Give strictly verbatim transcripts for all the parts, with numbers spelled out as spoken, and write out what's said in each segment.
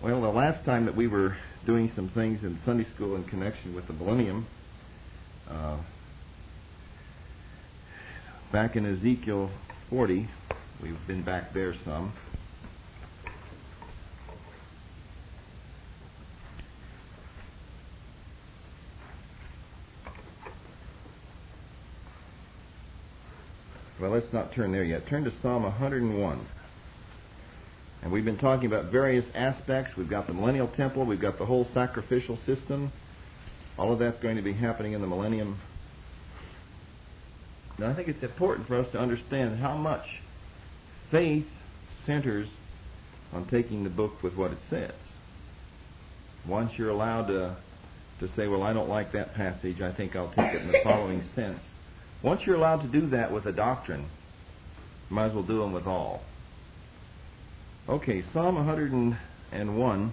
Well, the last time that we were doing some things in Sunday school in connection with the millennium, uh, back in Ezekiel forty, we've been back there some. Well, let's not turn there yet. Turn to Psalm one hundred and one. And we've been talking about various aspects. We've got the millennial temple. We've got the whole sacrificial system. All of that's going to be happening in the millennium. Now, I think it's important for us to understand how much faith centers on taking the book with what it says. Once you're allowed to, to say, well, I don't like that passage, I think I'll take it in the following sense. Once you're allowed to do that with a doctrine, you might as well do them with all. Okay, Psalm one hundred and one.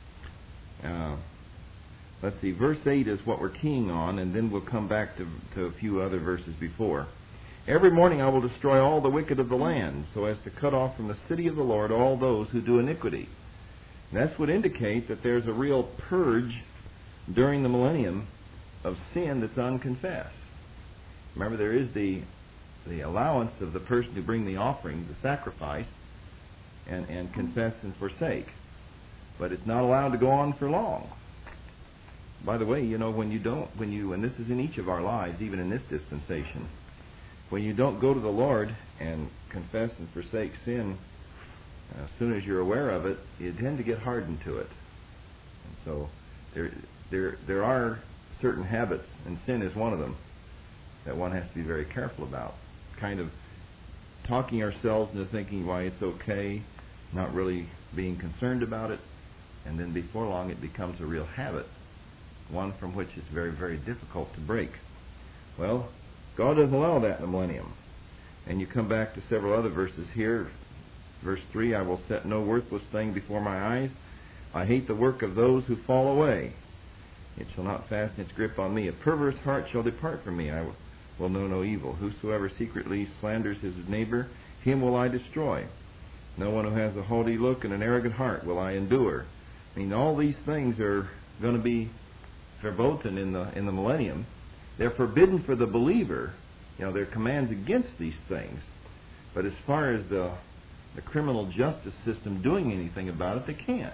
Uh, let's see, verse eight is what we're keying on, and then we'll come back to, to a few other verses before. Every morning I will destroy all the wicked of the land, so as to cut off from the city of the Lord all those who do iniquity. And that would indicate that there's a real purge during the millennium of sin that's unconfessed. Remember, there is the the allowance of the person to bring the offering, the sacrifice, and, and confess and forsake. But it's not allowed to go on for long. By the way, you know, when you don't, when you, and this is in each of our lives, even in this dispensation, when you don't go to the Lord and confess and forsake sin, uh, as soon as you're aware of it, you tend to get hardened to it. And so there, there, there are certain habits, and sin is one of them, that one has to be very careful about. Kind of talking ourselves into thinking, why, it's okay, not really being concerned about it, and then before long it becomes a real habit, one from which it's very, very difficult to break. Well, God doesn't allow that in the millennium. And you come back to several other verses here. Verse three, I will set no worthless thing before my eyes. I hate the work of those who fall away. It shall not fasten its grip on me. A perverse heart shall depart from me. I will will know no evil. Whosoever secretly slanders his neighbor, him will I destroy. No one who has a haughty look and an arrogant heart will I endure. I mean, all these things are going to be verboten in the in the millennium. They're forbidden for the believer. You know, there are commands against these things. But as far as the the criminal justice system doing anything about it, they can't.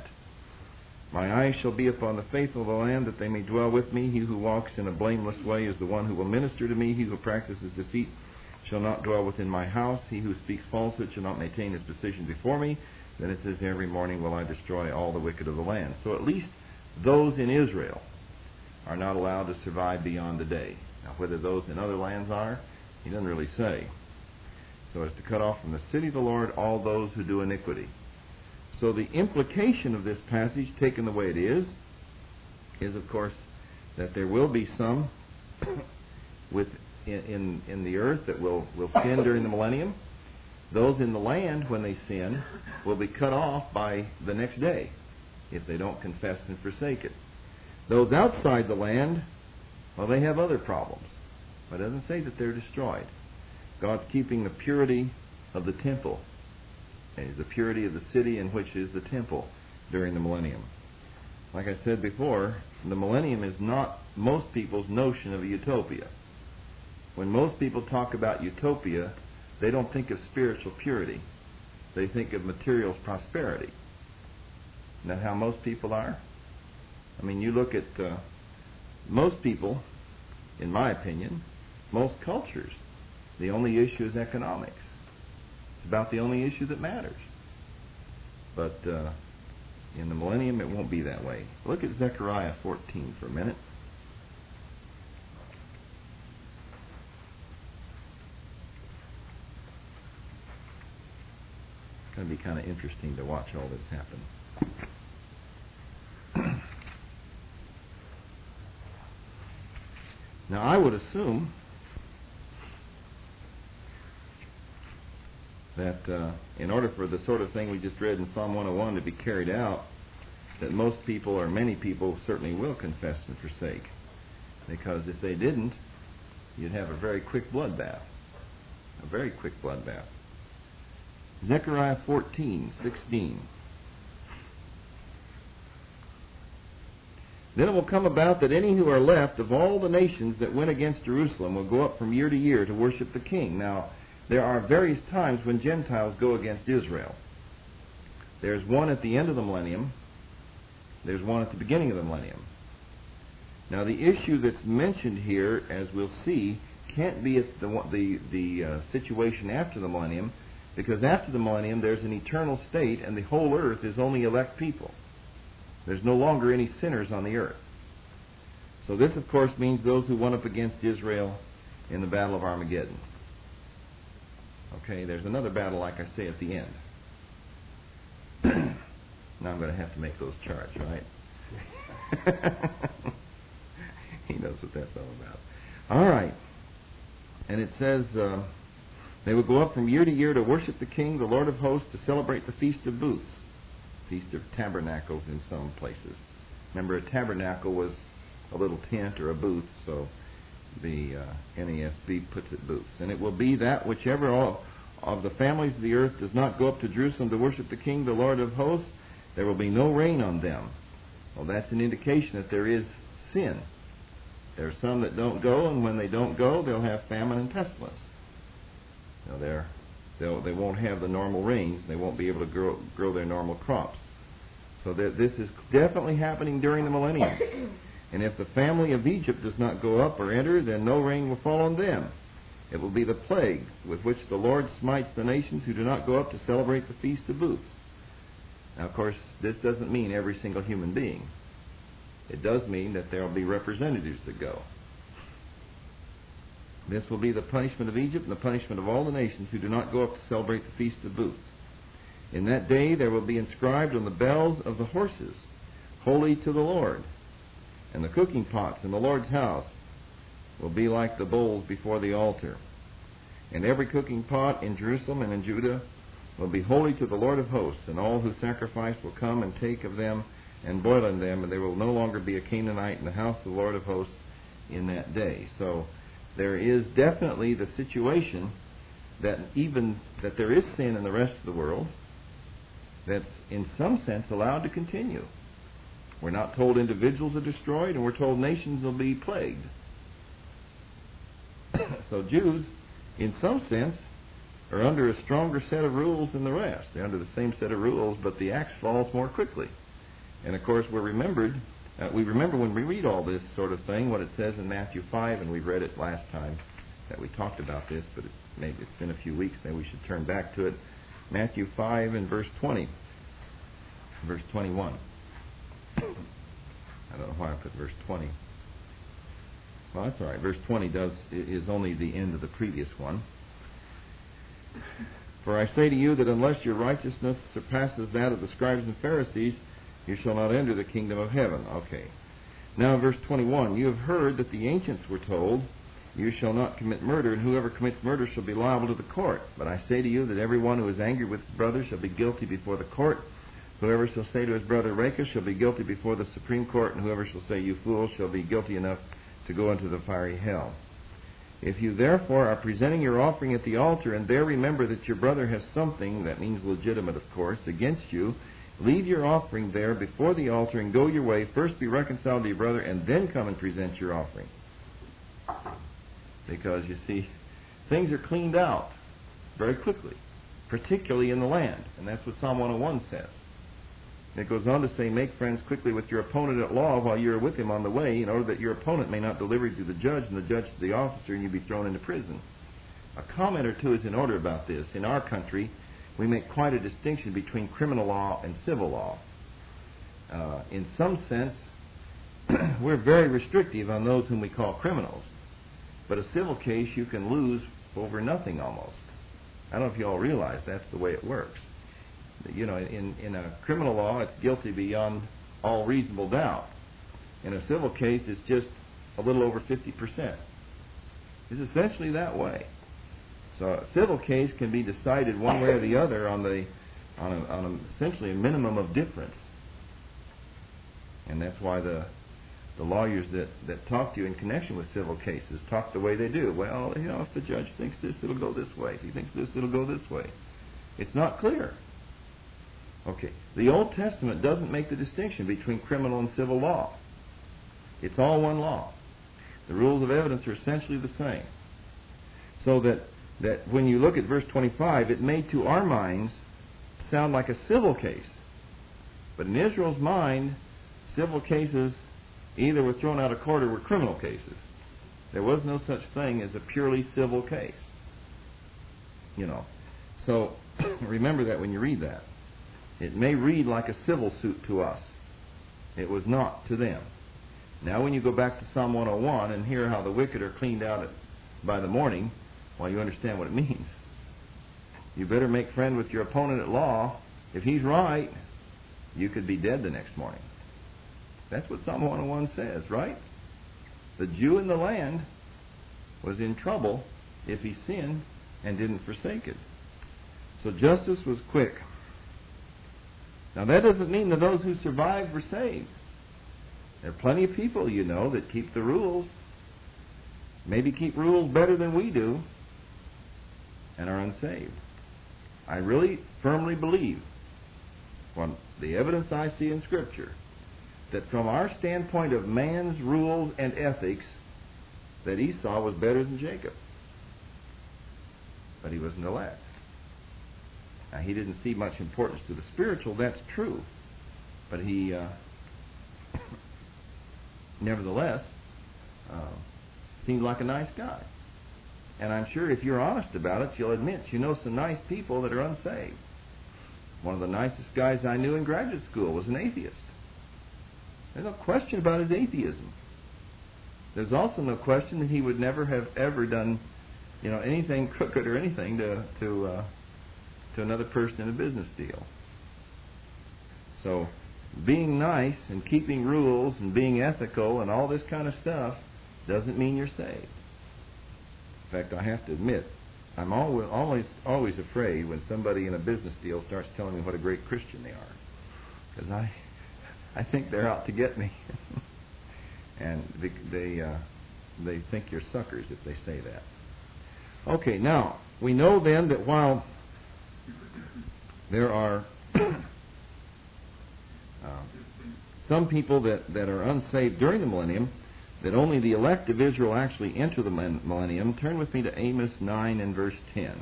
My eyes shall be upon the faithful of the land, that they may dwell with me. He who walks in a blameless way is the one who will minister to me. He who practices deceit shall not dwell within my house. He who speaks falsehood shall not maintain his position before me. Then it says, every morning will I destroy all the wicked of the land. So at least those in Israel are not allowed to survive beyond the day. Now, whether those in other lands are, he doesn't really say. So as to cut off from the city of the Lord all those who do iniquity. So the implication of this passage, taken the way it is, is of course that there will be some with in, in, in the earth that will, will sin during the millennium. Those in the land, when they sin, will be cut off by the next day if they don't confess and forsake it. Those outside the land, well, they have other problems. But it doesn't say that they're destroyed. God's keeping the purity of the temple, the purity of the city in which is the temple during the millennium. Like I said before, the millennium is not most people's notion of a utopia. When most people talk about utopia, they don't think of spiritual purity. They think of material prosperity. Isn't that how most people are? I mean, you look at uh, most people, in my opinion, most cultures, the only issue is economics. It's about the only issue that matters. But uh, in the millennium, it won't be that way. Look at Zechariah fourteen for a minute. It's going to be kind of interesting to watch all this happen. Now, I would assume that uh, in order for the sort of thing we just read in Psalm one oh one to be carried out, that most people, or many people, certainly will confess and forsake. Because if they didn't, you'd have a very quick bloodbath. A very quick bloodbath. Zechariah fourteen sixteen. Then it will come about that any who are left of all the nations that went against Jerusalem will go up from year to year to worship the king. Now, there are various times when Gentiles go against Israel. There's one at the end of the millennium. There's one at the beginning of the millennium. Now, the issue that's mentioned here, as we'll see, can't be at the the, the uh, situation after the millennium, because after the millennium there's an eternal state, and the whole earth is only elect people. There's no longer any sinners on the earth. So this, of course, means those who went up against Israel in the Battle of Armageddon. Okay, there's another battle, like I say, at the end. Now I'm going to have to make those charts, right? He knows what that's all about. All right. And it says, uh, they will go up from year to year to worship the King, the Lord of hosts, to celebrate the Feast of Booths. Feast of Tabernacles in some places. Remember, a tabernacle was a little tent or a booth, so the uh, N A S B puts it booths. And it will be that whichever all of the families of the earth does not go up to Jerusalem to worship the King, the Lord of hosts, there will be no rain on them. Well, that's an indication that there is sin. There are some that don't go, and when they don't go, they'll have famine and pestilence. Now, they're, they'll, they won't have the normal rains. They won't be able to grow, grow their normal crops. So that this is definitely happening during the millennium. And if the family of Egypt does not go up or enter, then no rain will fall on them. It will be the plague with which the Lord smites the nations who do not go up to celebrate the Feast of Booths. Now, of course, this doesn't mean every single human being. It does mean that there will be representatives that go. This will be the punishment of Egypt and the punishment of all the nations who do not go up to celebrate the Feast of Booths. In that day there will be inscribed on the bells of the horses, Holy to the Lord. And the cooking pots in the Lord's house will be like the bowls before the altar. And every cooking pot in Jerusalem and in Judah will be holy to the Lord of hosts, and all who sacrifice will come and take of them and boil in them, and there will no longer be a Canaanite in the house of the Lord of hosts in that day. So there is definitely the situation that even that there is sin in the rest of the world that's in some sense allowed to continue. We're not told individuals are destroyed, and we're told nations will be plagued. So Jews, in some sense, are under a stronger set of rules than the rest. They're under the same set of rules, but the axe falls more quickly. And of course, we're remembered. Uh, we remember when we read all this sort of thing, what it says in Matthew five, and we read it last time that we talked about this, but it, maybe it's been a few weeks. Maybe we should turn back to it. Matthew five and verse twenty, verse twenty-one. I don't know why I put verse twenty. Well, that's all right. Verse twenty does is only the end of the previous one. For I say to you that unless your righteousness surpasses that of the scribes and Pharisees, you shall not enter the kingdom of heaven. Okay. Now, verse twenty-one. You have heard that the ancients were told, you shall not commit murder, and whoever commits murder shall be liable to the court. But I say to you that everyone who is angry with his brother shall be guilty before the court. Whoever shall say to his brother, Raca, shall be guilty before the Supreme Court, and whoever shall say, you fool, shall be guilty enough to go into the fiery hell. If you therefore are presenting your offering at the altar, and there remember that your brother has something, that means legitimate, of course, against you, leave your offering there before the altar and go your way. First be reconciled to your brother, and then come and present your offering. Because, you see, things are cleaned out very quickly, particularly in the land. And that's what Psalm one oh one says. It goes on to say, make friends quickly with your opponent at law while you are with him on the way, in order that your opponent may not deliver you to the judge, and the judge to the officer, and you be thrown into prison. A comment or two is in order about this. In our country, we make quite a distinction between criminal law and civil law. Uh, in some sense, we're very restrictive on those whom we call criminals. But a civil case you can lose over nothing almost. I don't know if you all realize that's the way it works. You know, in, in a criminal law, it's guilty beyond all reasonable doubt. In a civil case, it's just a little over fifty percent. It's essentially that way. So a civil case can be decided one way or the other on the on, a, on a, essentially a minimum of difference. And that's why the the lawyers that, that talk to you in connection with civil cases talk the way they do. Well, you know, if the judge thinks this, it'll go this way. If he thinks this, it'll go this way. It's not clear. Okay. The Old Testament doesn't make the distinction between criminal and civil law. It's all one law. The rules of evidence are essentially the same. So that, that when you look at verse twenty-five, it may to our minds sound like a civil case. But in Israel's mind, civil cases either were thrown out of court or were criminal cases. There was no such thing as a purely civil case. You know. So remember that when you read that. It may read like a civil suit to us. It was not to them. Now when you go back to Psalm one oh one and hear how the wicked are cleaned out by the morning, well, you understand what it means. You better make friend with your opponent at law. If he's right, you could be dead the next morning. That's what Psalm one oh one says, right? The Jew in the land was in trouble if he sinned and didn't forsake it. So justice was quick. Now that doesn't mean that those who survived were saved. There are plenty of people, you know, that keep the rules, maybe keep rules better than we do, and are unsaved. I really firmly believe, from the evidence I see in Scripture, that from our standpoint of man's rules and ethics, that Esau was better than Jacob. But he wasn't elect. Now, he didn't see much importance to the spiritual, that's true. But he, uh, nevertheless, uh, seemed like a nice guy. And I'm sure if you're honest about it, you'll admit you know some nice people that are unsaved. One of the nicest guys I knew in graduate school was an atheist. There's no question about his atheism. There's also no question that he would never have ever done, you know, anything crooked or anything to to uh, to another person in a business deal. So, being nice and keeping rules and being ethical and all this kind of stuff doesn't mean you're saved. In fact, I have to admit, I'm always always always afraid when somebody in a business deal starts telling me what a great Christian they are, because I I think they're out to get me, and they they, uh, they think you're suckers if they say that. Okay, now we know then that while there are uh, some people that, that are unsaved during the millennium, that only the elect of Israel actually enter the millennium. Turn with me to Amos nine and verse ten.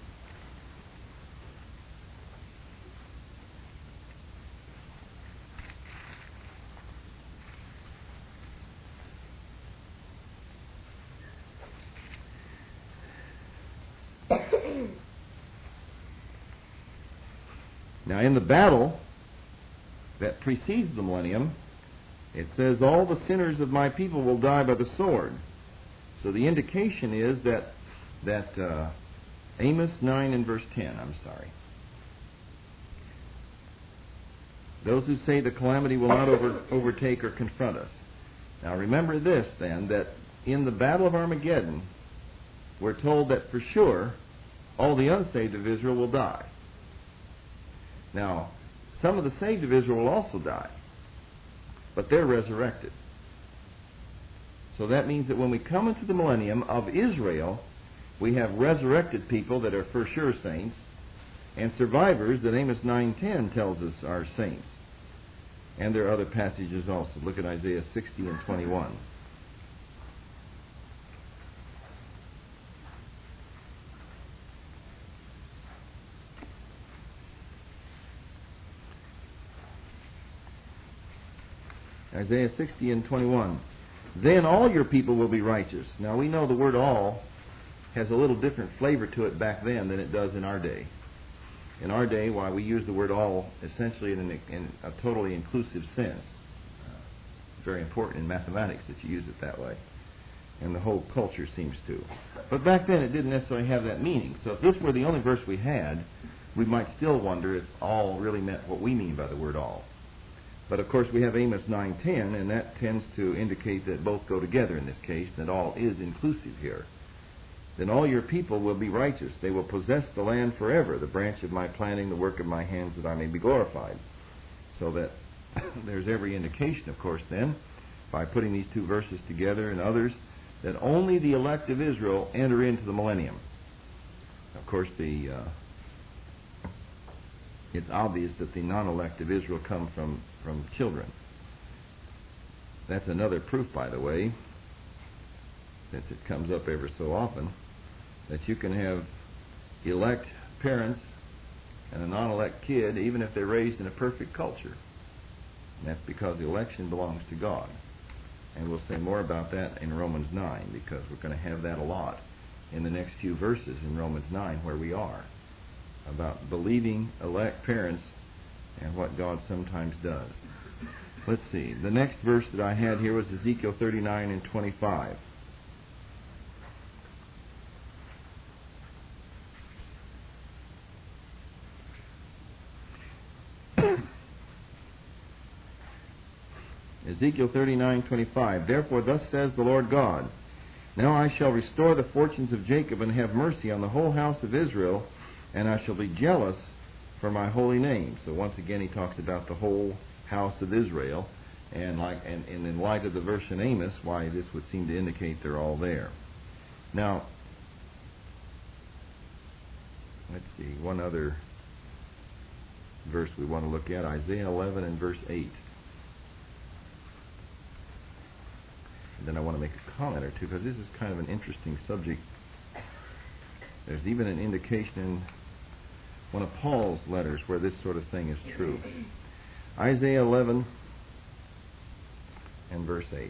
Now, in the battle that precedes the millennium, it says, all the sinners of my people will die by the sword. So the indication is that that uh, Amos nine and verse ten, I'm sorry. Those who say the calamity will not over, overtake or confront us. Now remember this then, that in the battle of Armageddon, we're told that for sure all the unsaved of Israel will die. Now, some of the saved of Israel will also die, but they're resurrected. So that means that when we come into the millennium of Israel, we have resurrected people that are for sure saints, and survivors that Amos nine ten tells us are saints. And there are other passages also. Look at Isaiah sixty and twenty-one. Isaiah sixty and twenty-one. Then all your people will be righteous. Now we know the word all has a little different flavor to it back then than it does in our day. In our day, why we use the word all essentially in, an, in a totally inclusive sense. Uh, very important in mathematics that you use it that way. And the whole culture seems to. But back then it didn't necessarily have that meaning. So if this were the only verse we had, we might still wonder if all really meant what we mean by the word all. But of course we have Amos nine ten, and that tends to indicate that both go together in this case, that all is inclusive here. Then all your people will be righteous. They will possess the land forever, the branch of my planting, the work of my hands, that I may be glorified. So that there's every indication, of course, then, by putting these two verses together and others, that only the elect of Israel enter into the millennium. Of course, the uh, it's obvious that the non-elect of Israel come from, from children. That's another proof, by the way, since it comes up ever so often, that you can have elect parents and a non-elect kid even if they're raised in a perfect culture. And that's because the election belongs to God. And we'll say more about that in Romans nine, because we're going to have that a lot in the next few verses in Romans nine where we are, about believing elect parents and what God sometimes does. Let's see. The next verse that I had here was Ezekiel thirty-nine and twenty-five. Ezekiel thirty-nine twenty-five. Therefore thus says the Lord God, now I shall restore the fortunes of Jacob and have mercy on the whole house of Israel, and I shall be jealous for my holy name. So once again he talks about the whole house of Israel, and like and, and in light of the verse in Amos, why this would seem to indicate they're all there. Now, let's see, one other verse we want to look at, Isaiah eleven and verse eight. And then I want to make a comment or two, because this is kind of an interesting subject. There's even an indication in one of Paul's letters where this sort of thing is true. Isaiah eleven and verse eight.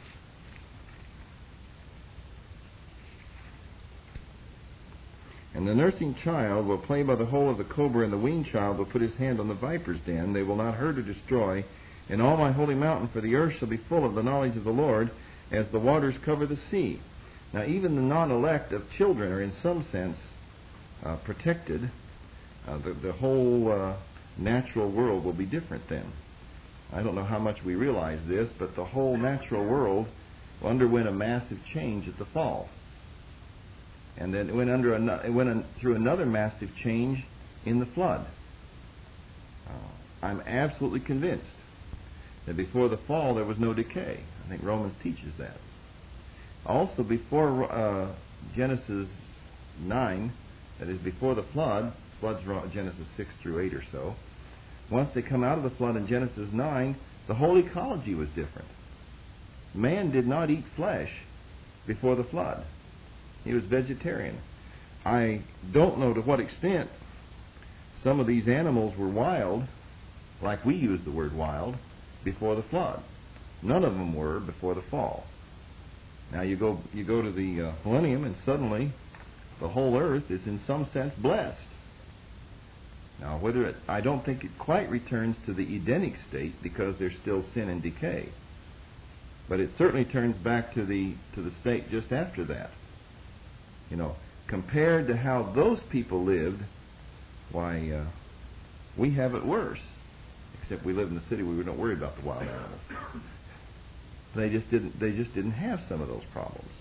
And the nursing child will play by the hole of the cobra, and the weaned child will put his hand on the viper's den. They will not hurt or destroy in all my holy mountain, for the earth shall be full of the knowledge of the Lord, as the waters cover the sea. Now, even the non-elect of children are in some sense uh, protected. Uh, the, the whole uh, natural world will be different then. I don't know how much we realize this, but the whole natural world underwent a massive change at the fall. And then it went, under an, it went an, through another massive change in the flood. Uh, I'm absolutely convinced that before the fall there was no decay. I think Romans teaches that. Also, before uh, Genesis nine, that is before the flood, flood's Genesis six through eight or so, once they come out of the flood in Genesis nine, the whole ecology was different. Man did not eat flesh before the flood. He was vegetarian. I don't know to what extent some of these animals were wild, like we use the word wild, before the flood. None of them were before the fall. Now you go you go to the uh, millennium, and suddenly the whole earth is in some sense blessed. Now, whether it, I don't think it quite returns to the Edenic state, because there's still sin and decay, but it certainly turns back to the to the state just after that. You know, compared to how those people lived, why uh, we have it worse. Except we live in the city where we don't worry about the wild animals. They just didn't. They just didn't have some of those problems.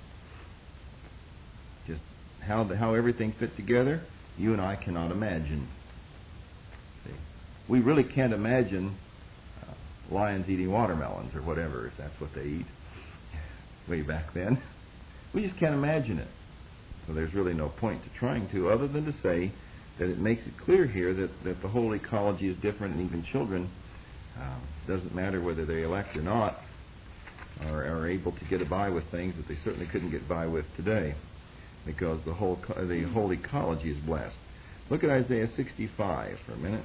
Just how the, how everything fit together, you and I cannot imagine. See? We really can't imagine uh, lions eating watermelons or whatever, if that's what they eat. Way back then, we just can't imagine it. So there's really no point to trying to, other than to say that it makes it clear here that, that the whole ecology is different, and even children, um, doesn't matter whether they elect or not, are, are able to get by with things that they certainly couldn't get by with today, because the whole the whole ecology is blessed. Look at Isaiah sixty-five for a minute.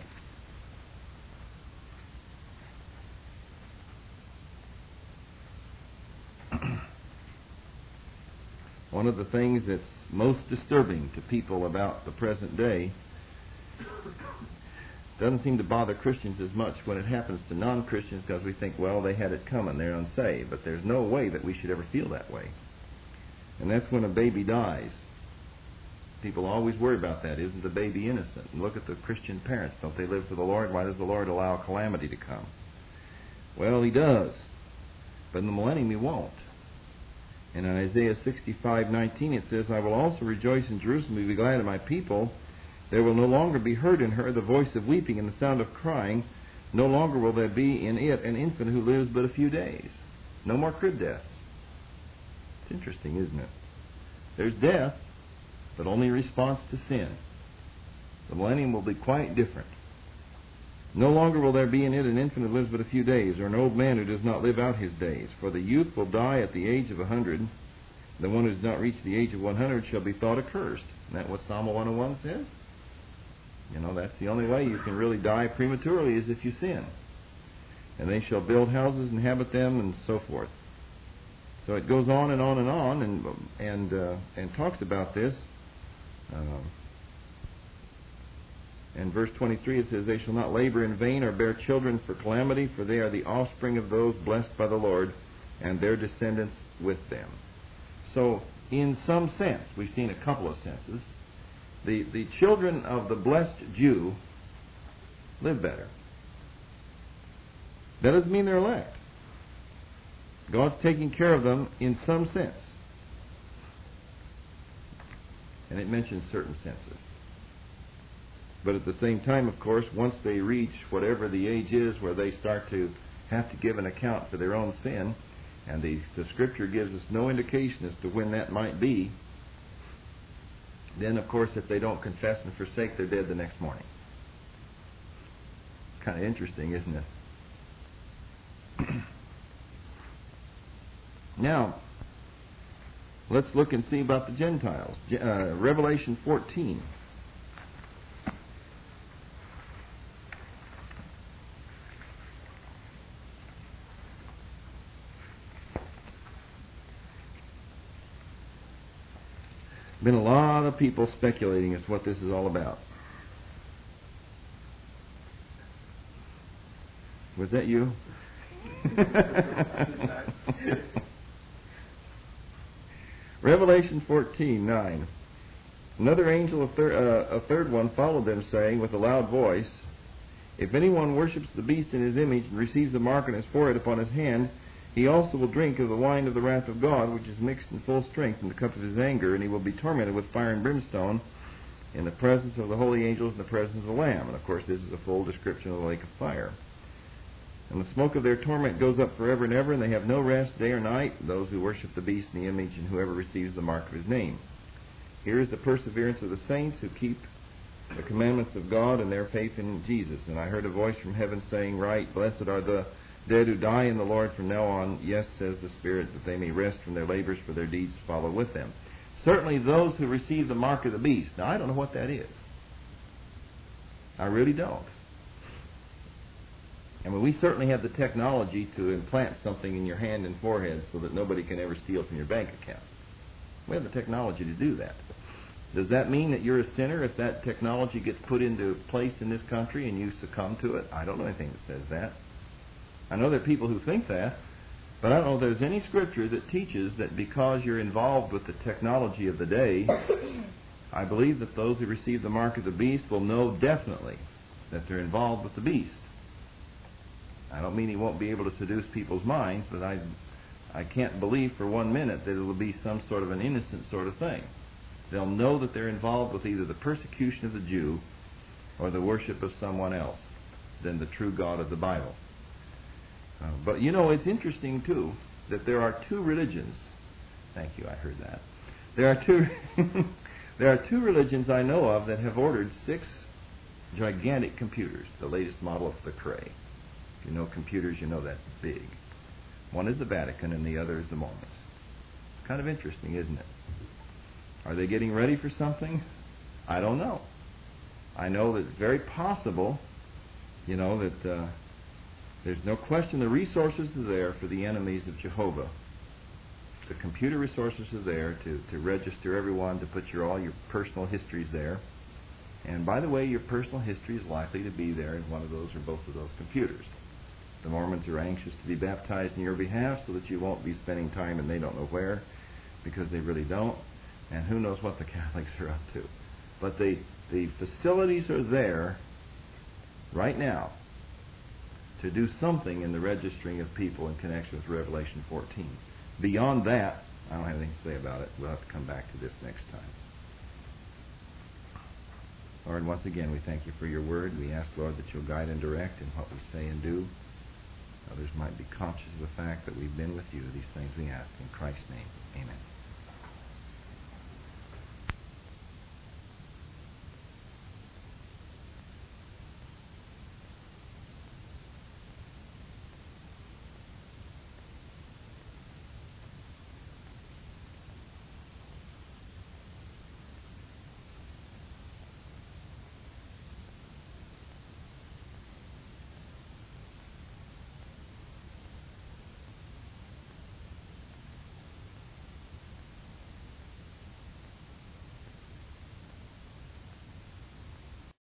One of the things that's most disturbing to people about the present day doesn't seem to bother Christians as much when it happens to non-Christians, because we think, well, they had it coming, they're unsaved. But there's no way that we should ever feel that way. And that's when a baby dies. People always worry about that. Isn't the baby innocent? And look at the Christian parents. Don't they live for the Lord? Why does the Lord allow calamity to come? Well, He does. But in the millennium He won't. And in Isaiah sixty-five nineteen it says, I will also rejoice in Jerusalem and be glad in my people. There will no longer be heard in her the voice of weeping and the sound of crying. No longer will there be in it an infant who lives but a few days. No more crib deaths. It's interesting, isn't it? There's death, but only in response to sin. The millennium will be quite different. No longer will there be in it an infant who lives but a few days, or an old man who does not live out his days. For the youth will die at the age of a hundred. The one who does not reach the age of one hundred shall be thought accursed. Isn't that what Psalm one oh one says? You know, that's the only way you can really die prematurely is if you sin. And they shall build houses and inhabit them, and so forth. So it goes on and on and on, and and uh, and talks about this. Uh, in verse twenty-three it says, "They shall not labor in vain or bear children for calamity, for they are the offspring of those blessed by the Lord, and their descendants with them." So, in some sense, we've seen a couple of senses. The the children of the blessed Jew live better. That doesn't mean they're elect. God's taking care of them in some sense. And it mentions certain senses. But at the same time, of course, once they reach whatever the age is where they start to have to give an account for their own sin, and the, the Scripture gives us no indication as to when that might be, then, of course, if they don't confess and forsake, they're dead the next morning. It's kind of interesting, isn't it? Now, let's look and see about the Gentiles. Uh, Revelation fourteen. Been a lot of people speculating as to what this is all about. Was that you? Revelation fourteen nine. Another angel, a, thir- uh, a third one, followed them, saying with a loud voice, "If anyone worships the beast in his image and receives the mark on his forehead upon his hand, he also will drink of the wine of the wrath of God, which is mixed in full strength in the cup of his anger, and he will be tormented with fire and brimstone in the presence of the holy angels and the presence of the Lamb." And of course this is a full description of the lake of fire. "And the smoke of their torment goes up forever and ever, and they have no rest day or night, those who worship the beast in the image and whoever receives the mark of his name. Here is the perseverance of the saints who keep the commandments of God and their faith in Jesus. And I heard a voice from heaven saying, Write, blessed are the dead who die in the Lord from now on. Yes, says the Spirit, that they may rest from their labors, for their deeds follow with them." Certainly those who receive the mark of the beast. Now, I don't know what that is. I really don't. I mean, we certainly have the technology to implant something in your hand and forehead so that nobody can ever steal from your bank account. We have the technology to do that. Does that mean that you're a sinner if that technology gets put into place in this country and you succumb to it? I don't know anything that says that. I know there are people who think that, but I don't know if there's any scripture that teaches that because you're involved with the technology of the day, I believe that those who receive the mark of the beast will know definitely that they're involved with the beast. I don't mean he won't be able to seduce people's minds, but I I can't believe for one minute that it will be some sort of an innocent sort of thing. They'll know that they're involved with either the persecution of the Jew or the worship of someone else than the true God of the Bible. Uh, but you know, it's interesting too that there are two religions. Thank you, I heard that. There are two there are two religions I know of that have ordered six gigantic computers, the latest model of the Cray. If you know computers, you know that's big. One is the Vatican and the other is the Mormons. It's kind of interesting, isn't it? Are they getting ready for something? I don't know. I know that it's very possible, you know, that uh, there's no question the resources are there for the enemies of Jehovah. The computer resources are there to, to register everyone, to put your all your personal histories there. And by the way, your personal history is likely to be there in one of those or both of those computers. The Mormons are anxious to be baptized in your behalf so that you won't be spending time and they don't know where, because they really don't. And who knows what the Catholics are up to. But the, the facilities are there right now to do something in the registering of people in connection with Revelation fourteen. Beyond that, I don't have anything to say about it. We'll have to come back to this next time. Lord, once again, we thank you for your word. We ask, Lord, that you'll guide and direct in what we say and do. Others might be conscious of the fact that we've been with you. These things we ask in Christ's name. Amen.